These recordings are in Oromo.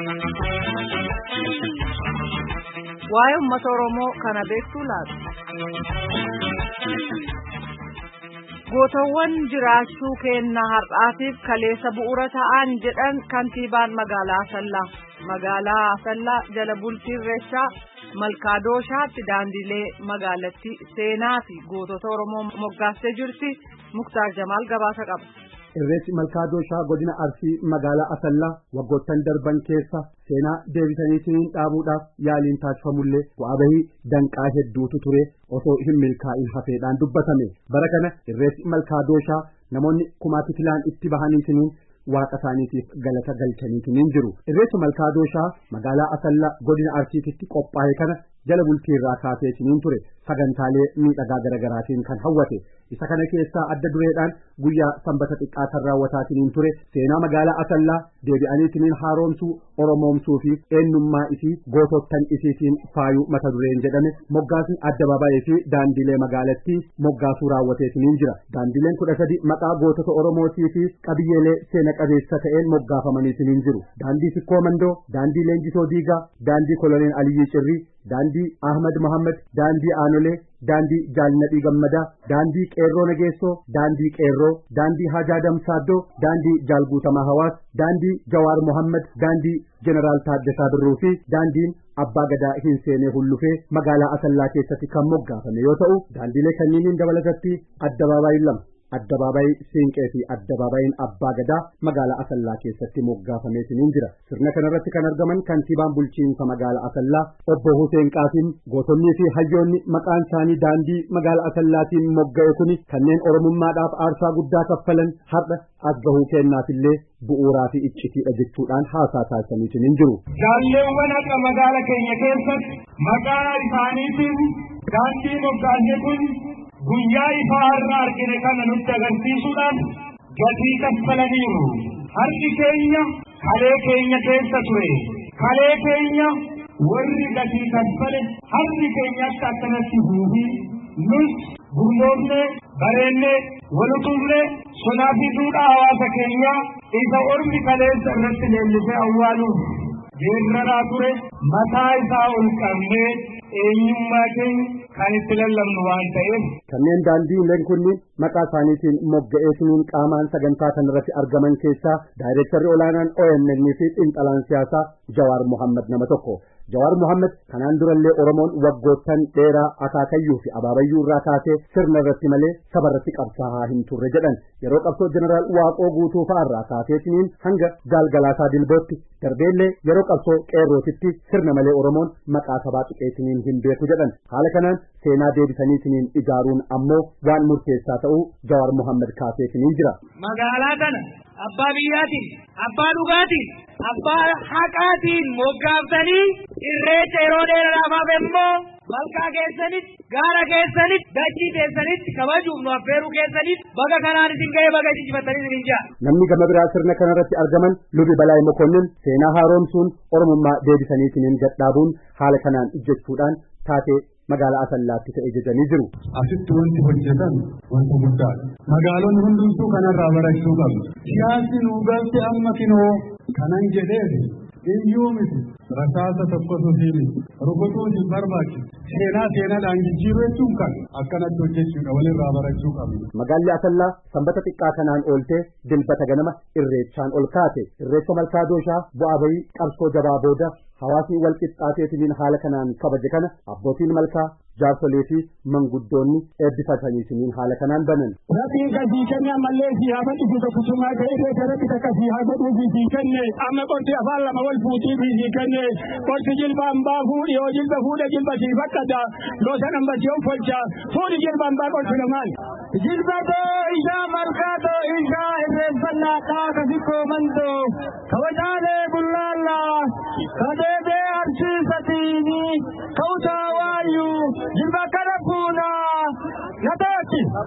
Waa'ee uummata Oromoo kana beektuu laata? Gootawwan jiraachuu kennaa har'aatiif kaleessa bu'uura ta'an jedhan kantiibaan magaalaa Asallaa. Magaalaa Asallaa jala bultii Irreechaa Malkaadooshaatti daandilee magaalattii seenaa fi gootota Oromoo moggaastee jirti. Muktaar Jamaal gabaasa qaba. Irreechi Malkaadooshaa godina Arsii magaalaa Asallaa waggoottan darban keessa seenaa deebisaniitiin dhaabuudhaaf yaaliin taasifamullee bu'aa bahii danqaa hedduutu ture osoo hin milkaa'in hafeedhaan dubbatame. Bara kana irreechi Malkaadooshaa namoonni kumaatti filaan itti bahaniitiin waaqa isaaniitiif galata galchaniitiin jiru. Irreechi Malkaadooshaa magaalaa Asallaa godina Arsiitti qophaa'e kana jala bultii irraa kaaseetiin ture sagantaalee miidhagaa garaagaraatiin kan hawwate. Isa kana keessaa adda dureedhaan guyyaa sanbata xiqqaataan raawwataatiin ture seenaa magaalaa Asallaa deebi'aniitiin haaromsuu oromoomsuu fi eenyummaa isii gootottan isiitiin faayuu mata dureen jedhame moggaasni addabaabaayii fi daandilee magaalattii moggaasuu raawwateetiin jira. Daandileen 13 maqaa gootota oromootii fi qabiyyeelee seena qabeessa ta'een moggaafamaniitiin jiru. Daandii Sikkoo Mandoo, daandii Leenjisoo Diigaa, daandii Koloneel Aliyyii Cirrii, daandii Ahmad Muhammad, daandii Aanolee, daandii Jaalnadhii Gammadaa, daandii Qeerroo Nageessoo, daandii Qeerroo, daandii Hajaa Damsaaddoo, daandii Jaalguutamaa Hawaas, daandii Jawaar Muhammad, daandii Jeneraal Taaddasaa Birruu fi daandiin Abbaa Gadaa hin seenee hullufee magaalaa Asallaa keessatti kan moggaafame yoo ta'u, daandiilee kanniiniin dabalatatti addabaabaayii lama. Addabaabaayii Siinqee fi addabaabaayii Abbaa Gadaa magaalaa Asallaa keessatti moggaafameetiin jira. Sirna kanarratti kan argaman kantiibaan bulchiinsa magaalaa Asallaa obbo Huseen Qaasim gootonnii fi hayyoonni maqaan isaanii daandii magaalaa Asallaatiin mogga'e kuni kanneen oromummaadhaaf aarsaa guddaa kaffalan har'a as gahuu kennaafillee bu'uuraa fi iccitiidha jechuudhaan haasaa taasisaniitiin jiru. Jaalleewwan akka magaalaa keenya keessatti maqaa isaaniitiin daandii moggaasne kun guyyaa ifaa irraa argine kana nutti agarsiisuudhaan gatii kaffalaniiru. Harki keenya kalee keenya keessa ture. Kalee keenya warri gatii kaffale harki keenyatti akkanatti buufi nus gurmoofne bareenne walutumne sonaa fi duudhaa hawaasa keenyaa isa ormi kaleessa irratti leellisee awwaaluuf geerraraa ture mataa isaa ol qabnee eenyummaa keenya kan itti lallabnu waan ta'eef. Kanneen daandiileen kunniin maqaa isaaniitiin mogga'eetiin qaamaan sagantaa kanarratti argaman keessaa daayirektarri olaanaan OMN fi xiinxalaan siyaasaa Jawaar Muhammad nama tokko. Jawaar Muhammad kanaan durallee Oromoon waggoottan dheeraa akaakayyuu fi abaabayyuu irraa kaasee sirna irratti malee saba irratti qabsaa'aa hin turre jedhan. Yeroo qabsoo Jeneraal Waaqoo Guutuu fa'arraa kaaseetiin hanga Gaalgalaasaa Dilbootti darbeellee yeroo qabsoo Qeerrootitti sirna malee Oromoon maqaa sabaa tuqeetiin hin beeku jedhan. Haala kanaan seenaa deebisaniitiin ijaaruun ammoo waan murteessaa ta'uu Jawaar Muhammad kaaseetiin jira. Magaalaa kana abbaa biyyaatiin, abbaa dhugaatiin, abbaa haqaatiin moggaaftanii irreecha yeroo dheeraadhaaf immoo malkaa keessanitti, gaara keessanitti, dachii keessanitti kabajuuf nu affeeruu keessanitti baga kanaan isin ga'ee baga jijjiifatanii isin jaa. Namni gama biraa sirna kanarratti argaman lubi Balaay Mokonnin seenaa haaromsuun oromummaa deebisaniitiin gadhaabuun haala kanaan jechuudhaan taatee magaalaa Asallaatti ta'e jedhanii jiru. Asitti wanti hojjetan wanta guddaadha. Magaalonni hundumtuu kanarraa barachuu qabu. Siyaasni nu galte amma kinoo kanan jedheef iyyuu miti rasaasa tokkotu siini rukutuu hin barbaachisu. Seenaadhaan jijjiiruu jechuun kan akkanatti hojjechuudha walirraa barachuu qabu. Magaalli Asallaa sanbata xiqqaa kanaan ooltee dilbata ganama irreechaan ol kaate. Irreecha Malkaadooshaa bu'aa bahii qabsoo jabaa booda hawaasni wal qixxaateetiin haala kanaan kabaje kana abbootiin malkaa jaarsolee fi manguddoonni eebbifataniitiin haala kanaan banan. Ratiin kasii kenne ammallee si haa badhisu tokkosumaa ta'ee irratti takkasii haa godhuu fi kenne amma qorti afaan lama wal fuutii fi kenne qorti jilba hambaa fuudhi yoo jilba fuudhe jilba sii fakkata loosa dhambasii on folcha fuudhi jilba hambaa qorti lamaan. Jilba too isaa markaatoo isaa irreeffannaa dhaaka Sikkoo Mandoo kabajaalee bullaallaa kadeebee arsiisatiini kautaa waayyuu jilba kana fuunaa nataati.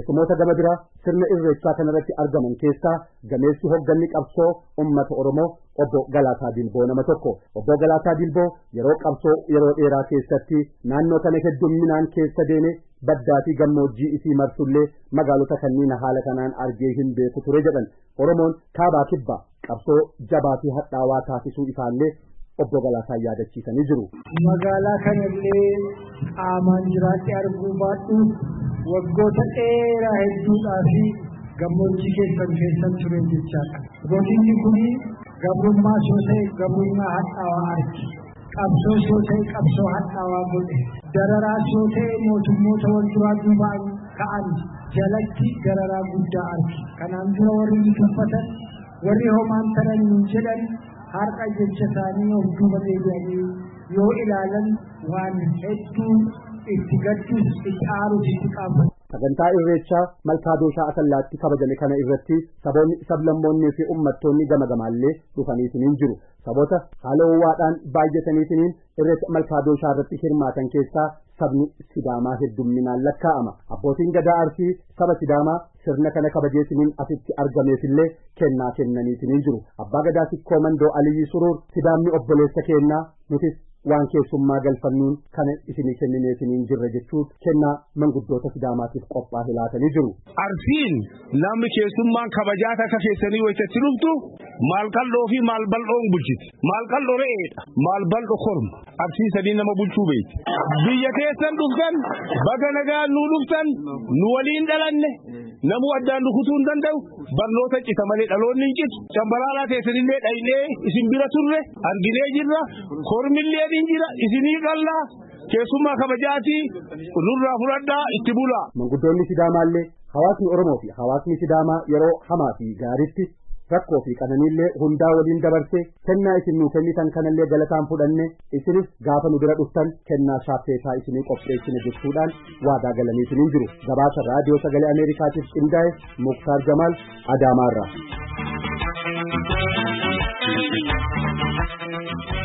keessumoota gama biraa sirna irreechaa kanarratti argaman keessaa gameessi hogganni qabsoo ummata Oromoo obbo Galaataa Dilboo nama tokko. Obbo Galaataa Dilboo yeroo qabsoo yeroo dheeraa keessatti naannoo kana heddumminaan keessa deeme baddaa fi gammoojjii isii marsullee magaalota kanneen haala kanaan argee hin beeku ture jedhan. Oromoon kaabaa kibba qabsoo jabaa fi hadhaawaa taasisuu isaallee obbo Galaataa yaadachiisanii jiru. Magaalaa kanallee qaamaan jiraatee arguu baadhuuf waggoota dheeraa hedduudhaa fi gammoojjii keessan ture jechaadha. Godinni kun gabrummaa soo ta'e gabrummaa hadhaawaa arge. Qabsoo soo ta'e qabsoo hadhaawaa godhe. Dararaa soo ta'e mootummoota wal duraa duubaan ka'an jalatti dararaa guddaa arge. Kanaan dura warri tuffatan warri homaan taran jedhan har'a jecha isaanii of duuba deebi'anii yoo ilaalan waan hedduu itti gaddus itti aaruus itti qabu. Sagantaa irreechaa Malkaadooshaa Asallaatti kabajame kana irratti saboonni sablammoonnii fi uummattoonni gama gamaallee dhufaniitiin jiru. Saboota haala ho'aadhaan baay'ataniitiin irreecha Malkaadooshaa irratti hirmaatan keessaa sabni Sidaamaa heddumminaan lakkaa'ama. Abbootiin gadaa Arsii saba Sidaamaa sirna kana kabajeesiniin asitti argameefillee kennaa kennaniitiin jiru. Abbaa gadaa Sikkoo Mandoo Aliyyi Suruur Sidaamni obboleessa kennaa nutis waan keessummaa galfannuun kana isinii kennineefiniin jirra jechuun kennaa manguddoota Sidaamaatiif qophaa'e laatanii jiru. Arsiin namni keessummaan kabajaa akka keessanii wayitatti dhuftu maal qal'oo fi maal bal'oon bulchiti. Maal qal'oo re'eedha. Maal bal'oo korma. Arsii sadii nama bulchuu beekti. Biyya keessan dhuftan baga nagaa nuu dhuftan nu waliin dhalanne namu addaan rukutuu hin danda'u barnoota cita malee dhaloonni hin citu. Cambalaalaa teessanillee dhaynee isin bira turre arginee jirra kormillee jira isinii qallaa keessummaa kabajaatii nurraa fudhadhaa itti bulaa. Manguddoonni Sidaamaallee hawaasni Oromoo fi hawaasni Sidaamaa yeroo hamaa fi gaariitti rakkoo fi qananiillee hundaa waliin dabarsee kennaa isin nuu kennitan kanallee galataan fudhanne isinis gaafa nu bira dhuftan kennaa shaaffeetaa isinii qopheessine jechuudhaan waadaa galaniitiin jiru. Gabaasa raadiyoo sagalee Ameerikaatiif qindaa'e Muktaar Jamaal Adaamaarraa.